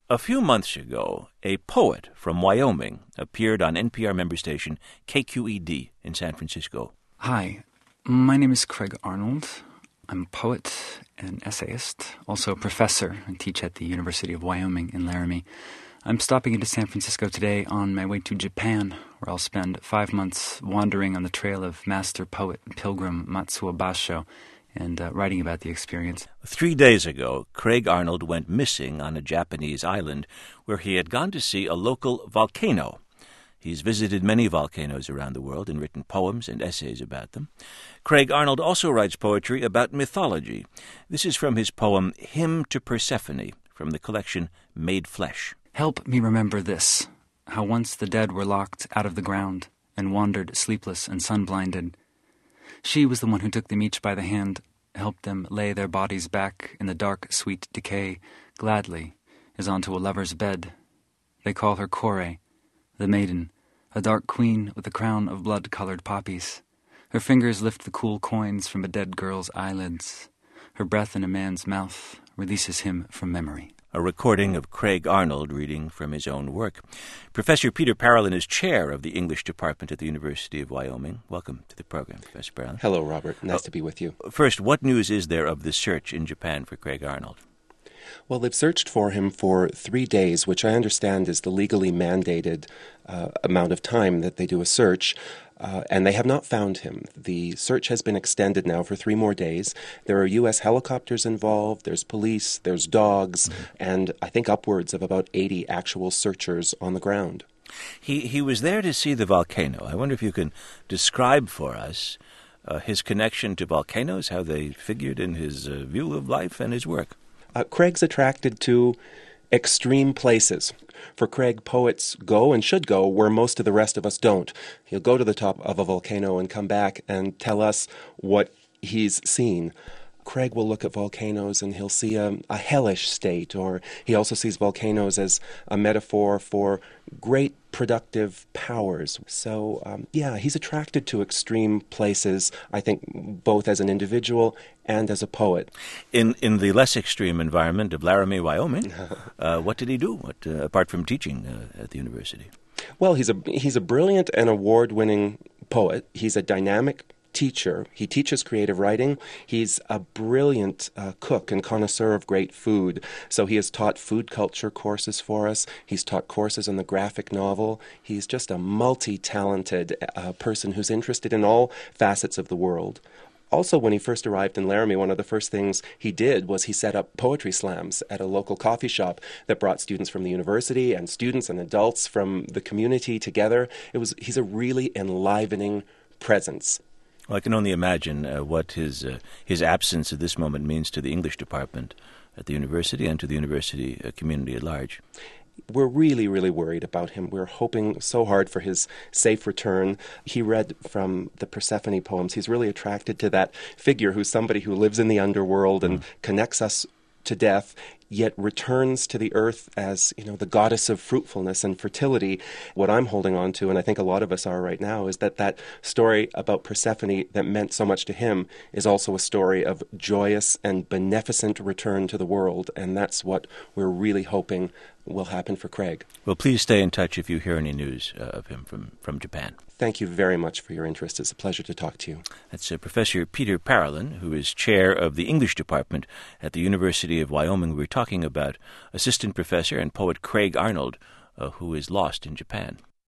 A few months ago, a poet from Wyoming appeared on NPR member station KQED in San Francisco. Hi, my name is Craig Arnold. I'm a poet and essayist, also a professor and teach at the University of Wyoming in Laramie. I'm stopping into San Francisco today on my way to Japan, where I'll spend 5 months wandering on the trail of master poet and pilgrim Matsuo Basho and writing about the experience. 3 days ago, Craig Arnold went missing on a Japanese island where he had gone to see a local volcano. He's visited many volcanoes around the world and written poems and essays about them. Craig Arnold also writes poetry about mythology. This is from his poem Hymn to Persephone, from the collection Made Flesh. Help me remember this, how once the dead were locked out of the ground and wandered sleepless and sun-blinded. She was the one who took them each by the hand, helped them lay their bodies back in the dark, sweet decay, gladly, as onto a lover's bed. They call her Kore, the maiden, a dark queen with a crown of blood-colored poppies. Her fingers lift the cool coins from a dead girl's eyelids. Her breath in a man's mouth releases him from memory. A recording of Craig Arnold reading from his own work. Professor Peter Parolin is chair of the English department at the University of Wyoming. Welcome to the program, Professor Parolin. Hello, Robert. Nice to be with you. First, what news is there of the search in Japan for Craig Arnold? Well, they've searched for him for 3 days, which I understand is the legally mandated amount of time that they do a search. And they have not found him. The search has been extended now for 3 more days. There are U.S. helicopters involved, there's police, there's dogs, and I think upwards of about 80 actual searchers on the ground. He was there to see the volcano. I wonder if you can describe for us his connection to volcanoes, how they figured in his view of life and his work. Craig's attracted to extreme places. For Craig, poets go and should go where most of the rest of us don't. He'll go to the top of a volcano and come back and tell us what he's seen. Craig will look at volcanoes and he'll see a hellish state, or he also sees volcanoes as a metaphor for great productive powers. So, he's attracted to extreme places, I think, both as an individual and as a poet. In the less extreme environment of Laramie, Wyoming, what did he do, apart from teaching at the university? Well, he's a brilliant and award-winning poet. He's a dynamic teacher. He teaches creative writing. He's a brilliant cook and connoisseur of great food. So he has taught food culture courses for us. He's taught courses on the graphic novel. He's just a multi-talented person who's interested in all facets of the world. Also, when he first arrived in Laramie, one of the first things he did was he set up poetry slams at a local coffee shop that brought students from the university and students and adults from the community together. He's a really enlivening presence. Well, I can only imagine what his absence at this moment means to the English department at the university and to the university community at large. We're really, really worried about him. We're hoping so hard for his safe return. He read from the Persephone poems. He's really attracted to that figure who's somebody who lives in the underworld and connects us to death, yet returns to the earth as, the goddess of fruitfulness and fertility. What I'm holding on to, and I think a lot of us are right now, is that story about Persephone that meant so much to him is also a story of joyous and beneficent return to the world, and that's what we're really hoping will happen for Craig. Well, please stay in touch if you hear any news of him from Japan. Thank you very much for your interest. It's a pleasure to talk to you. That's Professor Peter Parolin, who is chair of the English department at the University of Wyoming. We're talking about assistant professor and poet Craig Arnold, who is lost in Japan.